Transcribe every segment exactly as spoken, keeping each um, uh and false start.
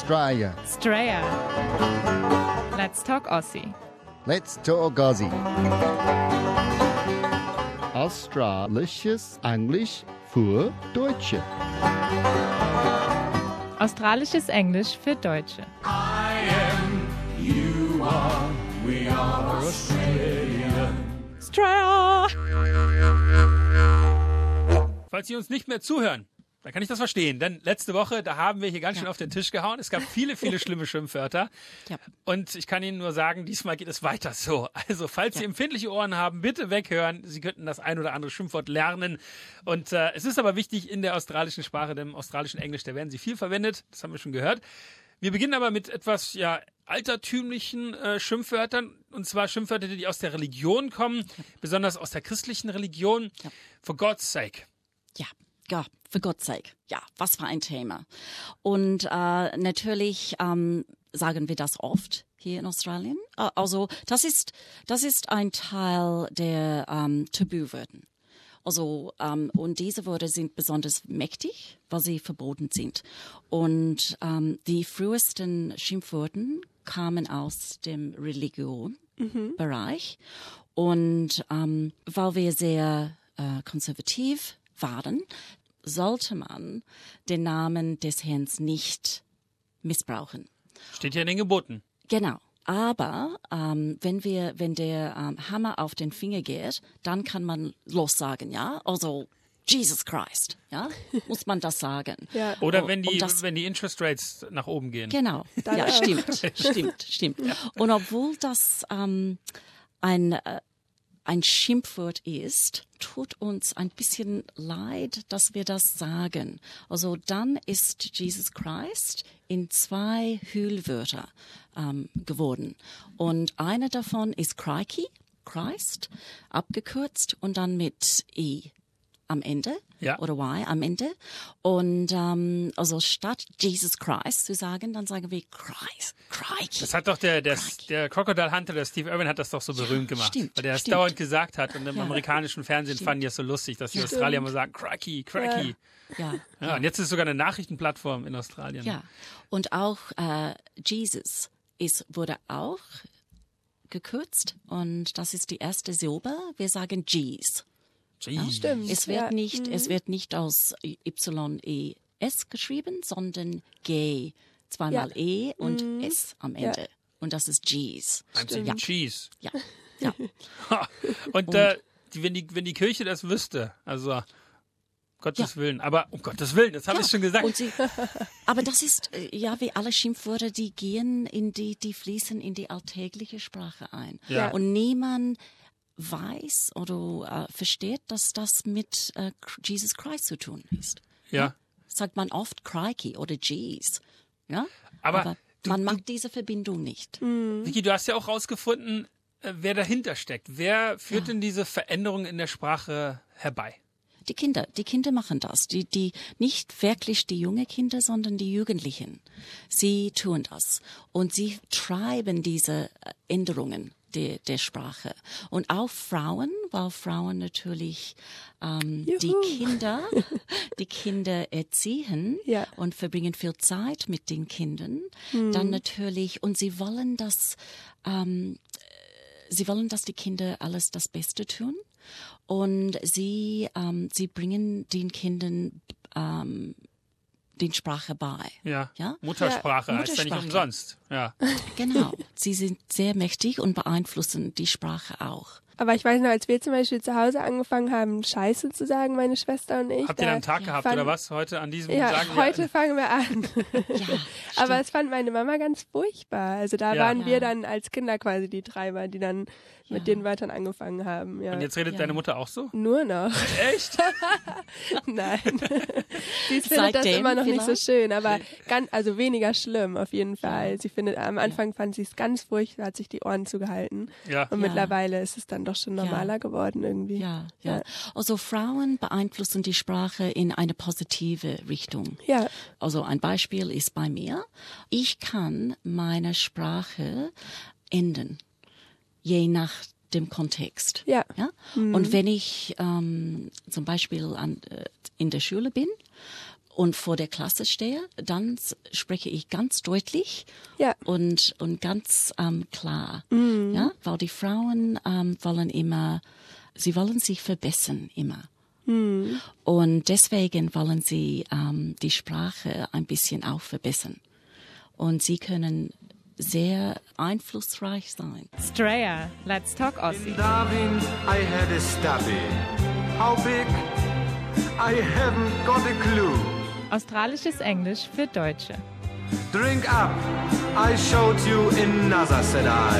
Australia. Australia. Let's talk Aussie. Let's talk Aussie. Australisches Englisch für Deutsche. Australisches Englisch für Deutsche. I am, you are, we are Australia. Australia! Falls Sie uns nicht mehr zuhören, dann kann ich das verstehen. Denn letzte Woche, da haben wir hier ganz schön auf den Tisch gehauen. Es gab viele, viele schlimme Schimpfwörter. Ja. Und ich kann Ihnen nur sagen, diesmal geht es weiter so. Also falls Ja. Sie empfindliche Ohren haben, bitte weghören. Sie könnten das ein oder andere Schimpfwort lernen. Und äh, es ist aber wichtig in der australischen Sprache, dem australischen Englisch, da werden sie viel verwendet. Das haben wir schon gehört. Wir beginnen aber mit etwas, ja, altertümlichen äh, Schimpfwörtern. Und zwar Schimpfwörter, die aus der Religion kommen, besonders aus der christlichen Religion. Ja. For God's sake. Ja, ja, for God's sake. Ja, was für ein Thema. Und äh, natürlich ähm, sagen wir das oft hier in Australien. Äh, also das ist das ist ein Teil der ähm, Tabuwörter. Also ähm, und diese Wörter sind besonders mächtig, weil sie verboten sind. Und ähm, die frühesten Schimpfwörter kamen aus dem Religion-Bereich. Und ähm, weil wir sehr äh, konservativ waren, sollte man den Namen des Herrn nicht missbrauchen. Steht ja in den Geboten. Genau. Aber ähm, wenn wir, wenn der ähm, Hammer auf den Finger geht, dann kann man lossagen, ja. Also Jesus Christ, ja, muss man das sagen. Ja. Oder Oh, wenn die, und das- wenn die Interest Rates nach oben gehen. Genau. Dann Ja, auch. stimmt, stimmt, stimmt. Und obwohl das ähm, ein äh, ein Schimpfwort ist, tut uns ein bisschen leid, dass wir das sagen. Also dann ist Jesus Christ in zwei Hüllwörter ähm, geworden. Und eine davon ist Crikey, Christ, abgekürzt und dann mit I am Ende Ja. oder Y am Ende. Und ähm, also statt Jesus Christ zu sagen, dann sagen wir Christ, Crikey. Das hat doch der, der, Crikey. der Crocodile Hunter, der Steve Irwin, hat das doch so berühmt gemacht. stimmt, weil der das stimmt. dauernd gesagt hat. Und im Ja. amerikanischen Fernsehen Stimmt. fanden die das so lustig, dass die Ja. Australier mal sagen, Cracky, Cracky. Ja, Ja. Und jetzt ist es sogar eine Nachrichtenplattform in Australien. ja. Und auch äh, Jesus ist, wurde auch gekürzt und das ist die erste Silbe. Wir sagen Jeez. Jeez. Stimmt. Es wird ja. nicht, es wird nicht aus Y E S geschrieben, sondern G, zweimal Ja. E und S am Ja. Ende. Und das ist Jeez. I'm saying Cheese. Ja, ja. Ha. Und, äh, die, wenn, die, wenn die Kirche das wüsste, also Gottes Ja. Willen, aber um Gottes Willen, das habe Ja, ich schon gesagt. Und sie, aber das ist, äh, ja, wie alle Schimpfwörter, die gehen in die, die fließen in die alltägliche Sprache ein. Ja. Und niemand weiß oder äh, versteht, dass das mit äh, Jesus Christ zu tun ist. ja. Sagt man oft Crikey oder Jeez. Ja? Aber du- man du- macht diese Verbindung nicht. Vicky, du hast ja auch rausgefunden, äh, wer dahinter steckt. Wer führt denn diese Veränderungen in der Sprache herbei? Die Kinder, die Kinder machen das. Die, die, nicht wirklich die jungen Kinder, sondern die Jugendlichen. Sie tun das. Und sie treiben diese äh, Änderungen der, der Sprache. Und auch Frauen, weil Frauen natürlich ähm, die Juhu. Kinder, die Kinder erziehen Ja. und verbringen viel Zeit mit den Kindern. Dann natürlich, und sie wollen das, ähm, sie wollen, dass die Kinder alles das Beste tun. Und sie, ähm, sie bringen den Kindern ähm, den Sprache bei. Ja. Ja? Muttersprache Ja, heißt ja nicht Muttersprache. umsonst. Ja. Genau. Sie sind sehr mächtig und beeinflussen die Sprache auch. Aber ich weiß noch, als wir zum Beispiel zu Hause angefangen haben, Scheiße zu sagen, meine Schwester und ich. Habt ihr dann einen da Tag gehabt fand- oder was heute an diesem Ja, sagen heute wir, fangen wir an. Ja, Aber es fand meine Mama ganz furchtbar. Also da Ja. waren wir Ja. dann als Kinder quasi die Treiber, die dann mit den Wörtern angefangen haben. Ja. Und jetzt redet Ja. deine Mutter auch so? Nur noch. Echt? Nein. Sie findet das Seitdem immer noch nicht so vielleicht? schön, aber ganz, also weniger schlimm auf jeden Fall. Sie findet, am Anfang fand sie es ganz furchtbar, hat sich die Ohren zugehalten. Ja. Und Ja. mittlerweile ist es dann doch schon normaler geworden irgendwie. Ja, ja. Also Frauen beeinflussen die Sprache in eine positive Richtung. Ja. Also ein Beispiel ist bei mir. Ich kann meine Sprache ändern, je nach dem Kontext. Ja. Ja? Und wenn ich ähm, zum Beispiel an, äh, in der Schule bin und vor der Klasse stehe, dann s- spreche ich ganz deutlich Ja. und, und ganz ähm, klar. Ja? Weil die Frauen ähm, wollen immer, sie wollen sich verbessern immer. Und deswegen wollen sie ähm, die Sprache ein bisschen auch verbessern. Und sie können sehr einflussreich sein. Straya, let's talk Aussie. Darwin, I had a stubby. How big? I haven't got a clue. Australisches Englisch für Deutsche. Drink up, I showed you another, said I.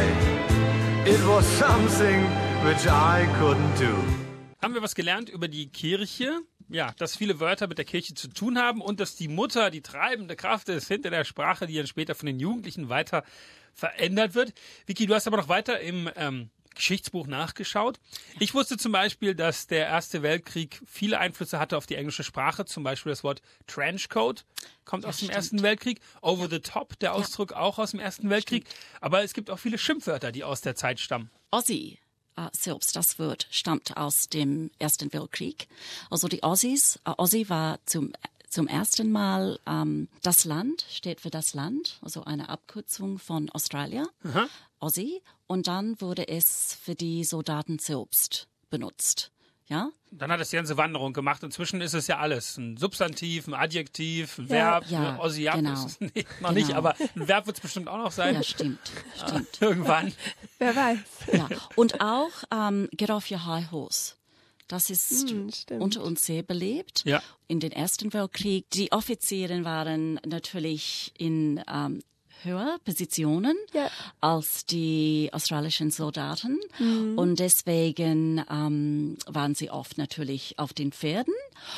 It was something which I couldn't do. Haben wir was gelernt über die Kirche? Ja, dass viele Wörter mit der Kirche zu tun haben und dass die Mutter die treibende Kraft ist hinter der Sprache, die dann später von den Jugendlichen weiter verändert wird. Vicky, du hast aber noch weiter im ähm, Geschichtsbuch nachgeschaut. Ich wusste zum Beispiel, dass der Erste Weltkrieg viele Einflüsse hatte auf die englische Sprache. Zum Beispiel das Wort Trenchcoat kommt aus dem stimmt. Ersten Weltkrieg. Over the top, der Ausdruck auch aus dem Ersten Weltkrieg. Aber es gibt auch viele Schimpfwörter, die aus der Zeit stammen. Aussie äh, selbst, das Wort stammt aus dem Ersten Weltkrieg. Also die Aussies, äh, Aussie war zum zum ersten Mal ähm, das Land, steht für das Land, also eine Abkürzung von Australia, Aussie. Und dann wurde es für die Soldaten selbst benutzt. Ja? Dann hat es die ganze Wanderung gemacht. Inzwischen ist es ja alles. Ein Substantiv, ein Adjektiv, ein Ja. Verb. Ja, Aussiab genau. ist es nicht, noch Genau. nicht, aber ein Verb wird es bestimmt auch noch sein. Ja, stimmt, stimmt. Irgendwann. Wer weiß. Ja. Und auch ähm, Get off your high horse. Das ist Hm, stimmt. unter uns sehr belebt. Ja. In den Ersten Weltkrieg, die Offiziere waren natürlich in ähm, höher Positionen Ja. als die australischen Soldaten. Und deswegen ähm, waren sie oft natürlich auf den Pferden.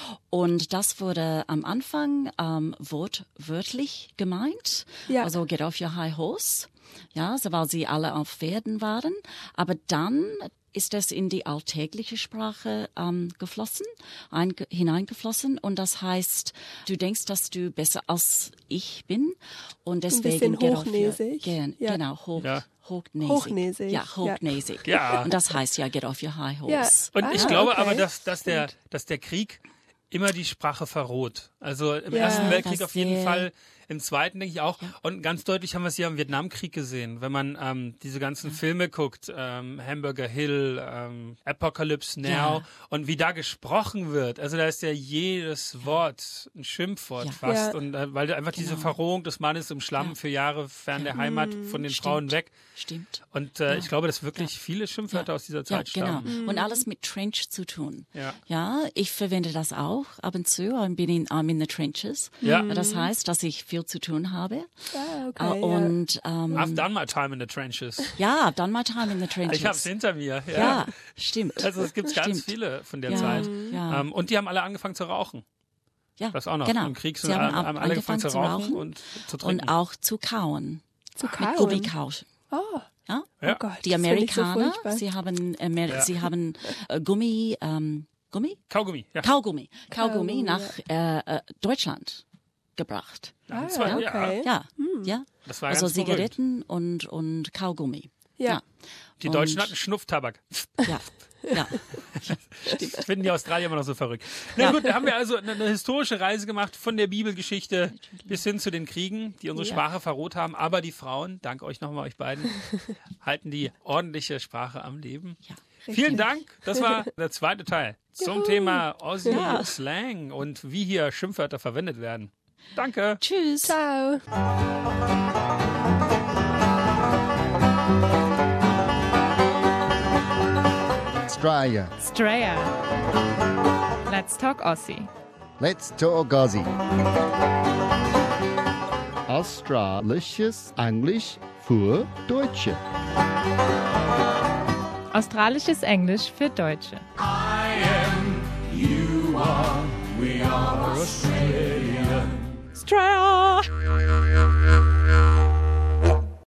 Und das wurde am Anfang ähm, wortwörtlich gemeint. Ja. Also get off your high horse. Ja, so weil sie alle auf Pferden waren. Aber dann ist es in die alltägliche Sprache ähm, geflossen, einge hineingeflossen. Und das heißt, du denkst, dass du besser als ich bin. Und deswegen bisschen get off your- hochnäsig. Gen, Ja. Genau, hoch, Ja. hochnäsig. Hochnäsig, Ja, hochnäsig. Ja. Und das heißt ja get off your high horse. Und Ah, ich glaube okay. aber, dass, dass, der, dass der Krieg immer die Sprache verroht. Also im Ja, Ersten Weltkrieg das auf jeden sehr- Fall, im Zweiten denke ich auch. Und ganz deutlich haben wir es ja im Vietnamkrieg gesehen, wenn man ähm, diese ganzen Filme guckt, ähm, Hamburger Hill, ähm, Apocalypse Now Ja. und wie da gesprochen wird. Also da ist ja jedes Wort ein Schimpfwort Ja. fast. Ja. Und äh, weil einfach diese Genau. Verrohung des Mannes im Schlamm Ja. für Jahre fern der Heimat von den Stimmt. Frauen weg. Stimmt. Und äh, ich glaube, dass wirklich viele Schimpfwörter aus dieser Ja, Zeit genau. stammen. Und alles mit Trench zu tun. Ja. Ja, ich verwende das auch ab und zu. Ich bin in, I'm in the trenches. Ja. Das heißt, dass ich viel zu tun habe. Ah, Äh, okay. und ähm, I've done my time in the trenches. ja, I've done my time in the trenches. Ich hab's hinter mir. Ja. Ja, stimmt. Also es gibt ganz Stimmt. viele von der Ja, Zeit. ja. Ähm, und die haben alle angefangen zu rauchen. Ja, Das auch noch. Genau. Im Krieg Sie sind haben alle, ab- haben alle angefangen zu rauchen, rauchen und zu trinken. und auch zu kauen. Zu Mit kauen. Gummikau. Oh, Ja? Ja. oh Gott. Die das find ich so Amerikaner, furchtbar. sie haben, Amer Ja. sie haben äh, Gummi, ähm, Gummi? Kaugummi. Ja. Kaugummi. Kaugummi Kaugummi, nach äh, äh, Deutschland gebracht. Ah, Das war- ja. okay. Ja, ja. Das war also ganz berühmt. Zigaretten und, und Kaugummi. Ja. Die Und- Deutschen hatten Schnupftabak. Ja, ja. Das finden die Australier immer noch so verrückt. Na gut, da haben wir also eine, eine historische Reise gemacht von der Bibelgeschichte bis hin zu den Kriegen, die unsere Ja. Sprache verroht haben. Aber die Frauen, dank euch nochmal, euch beiden, halten die ordentliche Sprache am Leben. Ja. Vielen Dank. Das war der zweite Teil zum Juhu. Thema Aussie Ja. Slang und wie hier Schimpfwörter verwendet werden. Danke. Tschüss. Ciao. Australia. Straya. Let's talk Aussie. Let's talk Aussie. Australisches Englisch für Deutsche. Australisches Englisch für Deutsche. I am, you are, we are Australia. Straya!